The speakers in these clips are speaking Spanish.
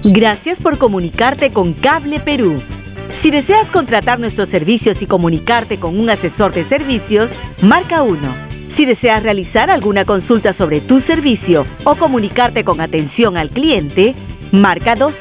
Gracias por comunicarte con Cable Perú. Si deseas contratar nuestros servicios y comunicarte con un asesor de servicios, marca 1. Si deseas realizar alguna consulta sobre tu servicio o comunicarte con atención al cliente, marca 2.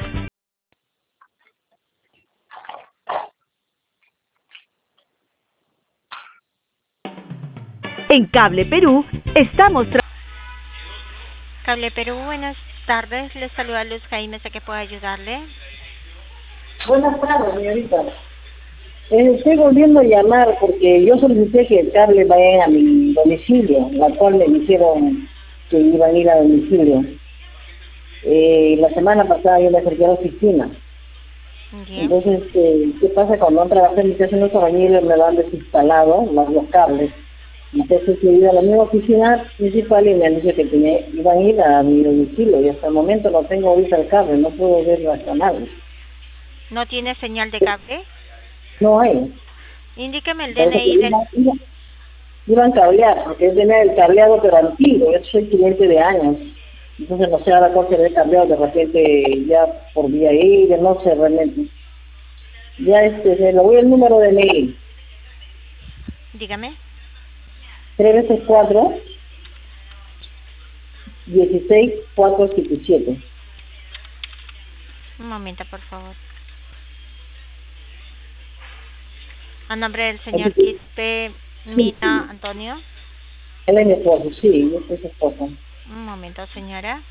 En Cable Perú estamos Cable Perú, buenas tardes. Les saluda Luz Jaime, ¿a qué puedo ayudarle? Buenas tardes, señorita. Estoy volviendo a llamar porque yo solicité que el cable vaya a mi domicilio, la cual me dijeron que iban a ir a domicilio. La semana pasada yo me acerqué a la oficina. Bien. Entonces, ¿qué pasa? Cuando han trabajado en mi casa en los albañiles me lo han desinstalado, los cables. Entonces he ido a la misma oficina principal y me han dicho que iban a ir a mi domicilio y hasta el momento no tengo ahorita el cable, no puedo verlo hasta nada. ¿No tiene señal de cable? No hay. Indíqueme el Parece DNI que del... iban a cablear, porque es tener el cableado pero antiguo, yo soy cliente de años. Entonces no sé ahora cuál será el cableado, de repente ya por vía aérea, no sé realmente. Ya se lo voy el número de mail. Dígame. 3 veces 4, 16, 477. Un momento, por favor. A nombre del señor Quispe Mina Antonio. Él es mi esposo, sí, yo soy su esposa. Un momento, señora.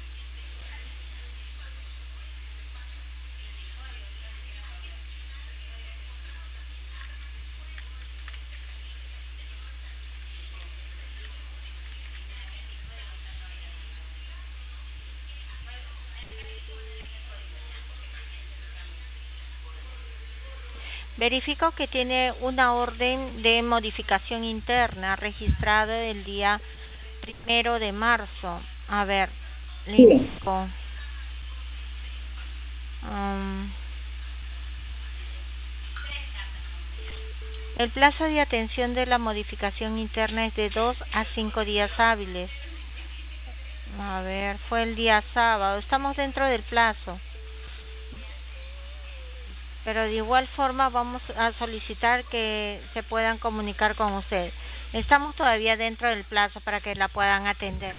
Verifico que tiene una orden de modificación interna registrada el día 1 de marzo. A ver, le Sí. indico. El plazo de atención de la modificación interna es de 2 a 5 días hábiles. A ver, fue el día sábado. Estamos dentro del plazo. Pero de igual forma vamos a solicitar que se puedan comunicar con usted. Estamos todavía dentro del plazo para que la puedan atender.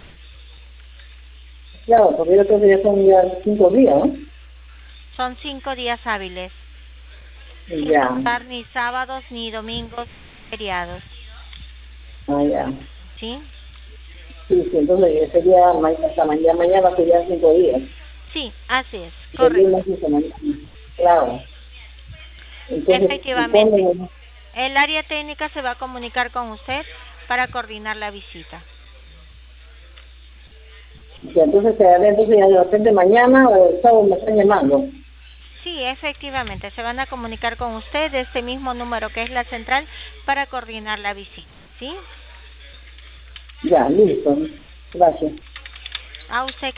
Claro, porque yo creo que ya son ya 5 días, ¿no? Son 5 días hábiles. Sin Ya. contar ni sábados ni domingos feriados. Ah, ya. ¿Sí? Sí, entonces sería hasta mañana serían 5 días. Sí, así es, El correcto. viernes y mañana. Claro. Entonces, Efectivamente. ¿cuándo? El área técnica se va a comunicar con usted para coordinar la visita. Ya, entonces ya de repente mañana o el sábado me están llamando. Sí, efectivamente, se van a comunicar con usted de este mismo número que es la central para coordinar la visita, ¿sí? Ya, listo. Gracias. A usted.